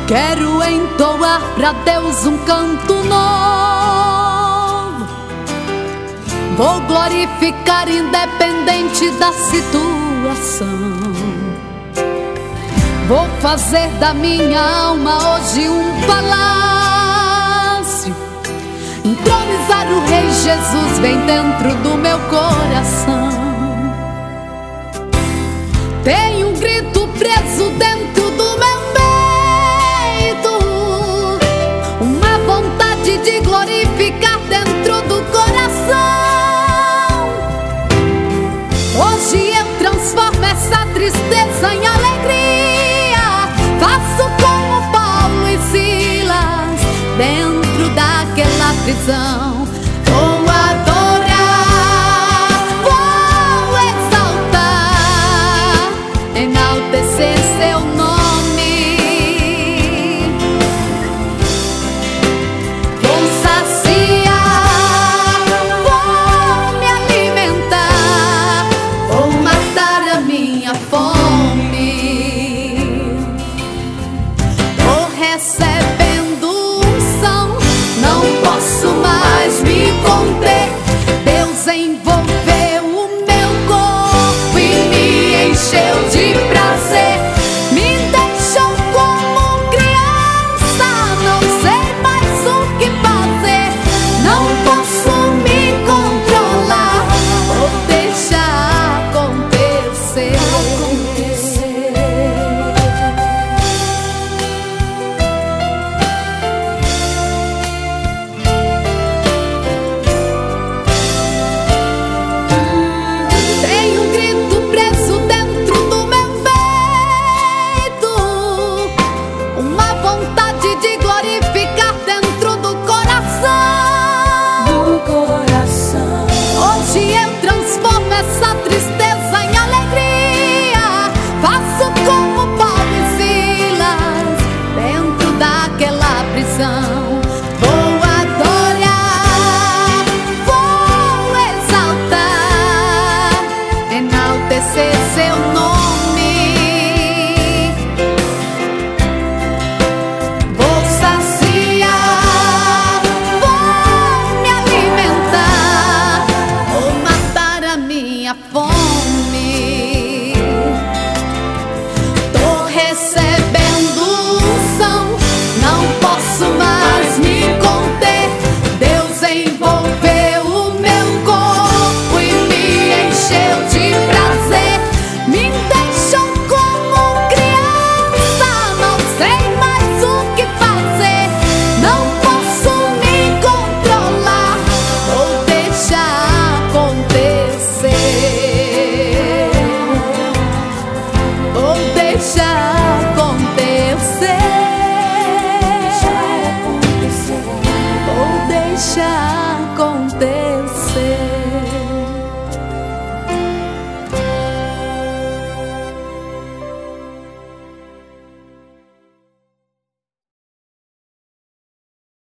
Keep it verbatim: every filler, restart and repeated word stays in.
Quero entoar pra Deus um canto novo. Vou glorificar independente da situação. Vou fazer da minha alma hoje um palácio. Entronizar o Rei Jesus bem dentro do meu coração. Tenho um grito preso dentro do meu peito, uma vontade de glorificar dentro do coração. Hoje eu transformo essa tristeza em alegria. Faço como Paulo e Silas dentro daquela prisão. Vou adorar, vou exaltar, enaltecer seu nome. Vou saciar, vou me alimentar, vou matar a minha fome. Vou receber